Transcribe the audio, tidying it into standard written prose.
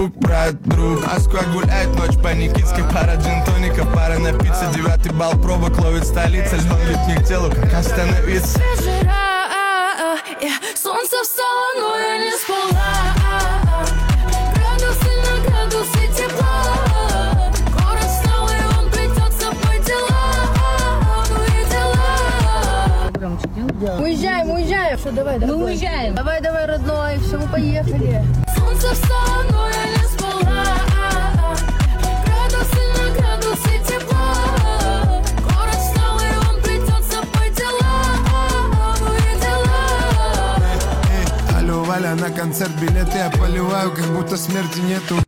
друг, брат, друг. Москва гуляет ночь по Никитской. Пара джин-тоника, пара напиться. 9-й балл пробок ловит столица. Льдом бьет не к телу, как остановиться. Солнце встало, но я не спала. Градусы на градусы тепла. Город встал, и он придется по делам. Уезжаем. Что, давай, Мы уезжаем. Давай, родной, все, мы поехали. Солнце встало, но я не спала. Градусы на градусы тепла. Город встал, и он придется по делам. Алло, Валя, на концерт билеты я поливаю, как будто смерти нету.